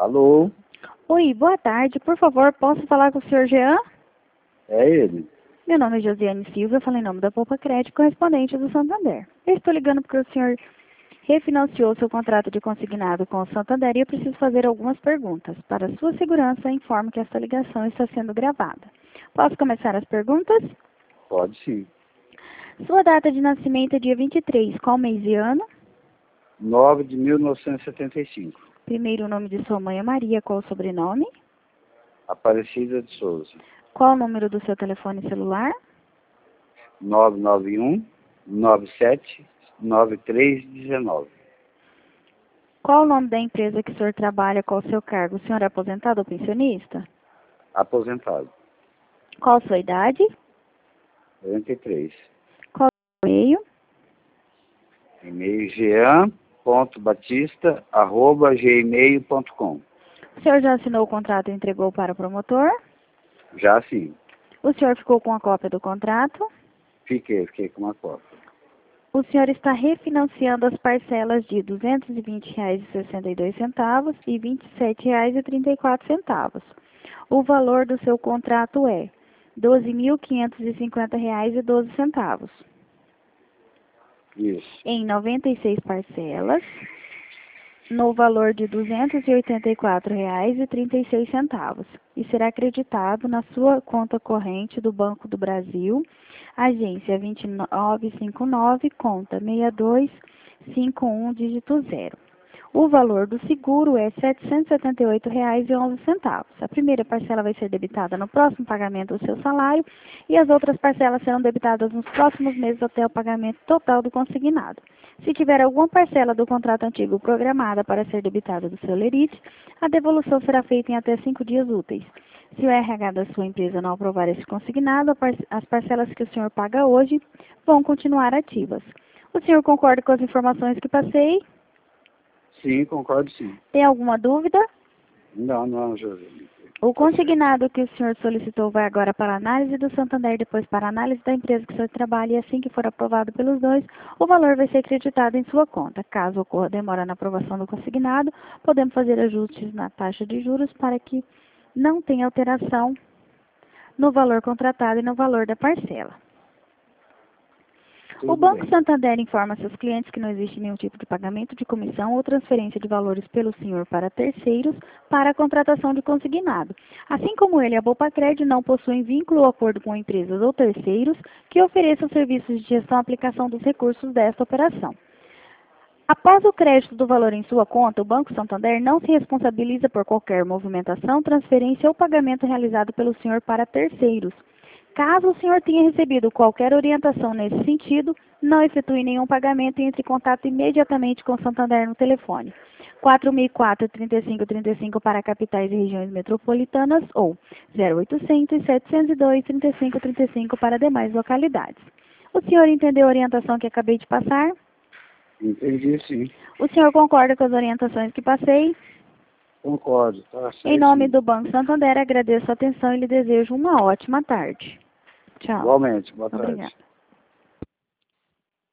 Alô? Oi, boa tarde. Por favor, posso falar com o senhor Jean? É ele? Meu nome é Josiane Silva, eu falo em nome da Poupa Crédito, correspondente do Santander. Eu estou ligando porque o senhor refinanciou seu contrato de consignado com o Santander e eu preciso fazer algumas perguntas. Para sua segurança, informo que esta ligação está sendo gravada. Posso começar as perguntas? Pode sim. Sua data de nascimento é dia 23, qual mês e ano? 9 de 1975. Primeiro nome de sua mãe é Maria, qual o sobrenome? Aparecida de Souza. Qual o número do seu telefone celular? 991 97 9319. Qual o nome da empresa que o senhor trabalha, qual o seu cargo? O senhor é aposentado ou pensionista? Aposentado. Qual a sua idade? 43. Qual o e-mail? E-mail jean.batista@gmail.com. O senhor já assinou o contrato e entregou para o promotor? Já sim. O senhor ficou com a cópia do contrato? Fiquei com uma cópia. O senhor está refinanciando as parcelas de R$ 220,62 e R$ 27,34. O valor do seu contrato é R$ 12.550,12. Isso. Em 96 parcelas, no valor de R$ 284,36 e será acreditado na sua conta corrente do Banco do Brasil, agência 2959, conta 6251, dígito 0. O valor do seguro é R$ 778,11. A primeira parcela vai ser debitada no próximo pagamento do seu salário e as outras parcelas serão debitadas nos próximos meses até o pagamento total do consignado. Se tiver alguma parcela do contrato antigo programada para ser debitada do seu lerite, a devolução será feita em até 5 dias úteis. Se o RH da sua empresa não aprovar esse consignado, as parcelas que o senhor paga hoje vão continuar ativas. O senhor concorda com as informações que passei? Sim, concordo sim. Tem alguma dúvida? Não, José. O consignado que o senhor solicitou vai agora para a análise do Santander, depois para a análise da empresa que o senhor trabalha, e assim que for aprovado pelos dois, o valor vai ser acreditado em sua conta. Caso ocorra demora na aprovação do consignado, podemos fazer ajustes na taxa de juros para que não tenha alteração no valor contratado e no valor da parcela. O Banco Santander informa seus clientes que não existe nenhum tipo de pagamento de comissão ou transferência de valores pelo senhor para terceiros para a contratação de consignado. Assim como ele, a Bopacred não possuem vínculo ou acordo com empresas ou terceiros que ofereçam serviços de gestão e aplicação dos recursos desta operação. Após o crédito do valor em sua conta, o Banco Santander não se responsabiliza por qualquer movimentação, transferência ou pagamento realizado pelo senhor para terceiros. Caso o senhor tenha recebido qualquer orientação nesse sentido, não efetue nenhum pagamento e entre em contato imediatamente com o Santander no telefone 4004-3535 para capitais e regiões metropolitanas ou 0800-702-3535 para demais localidades. O senhor entendeu a orientação que acabei de passar? Entendi sim. O senhor concorda com as orientações que passei? Concordo, tá certo. Em nome do Banco Santander, agradeço a atenção e lhe desejo uma ótima tarde. Tchau. Igualmente, boa tarde. Obrigada.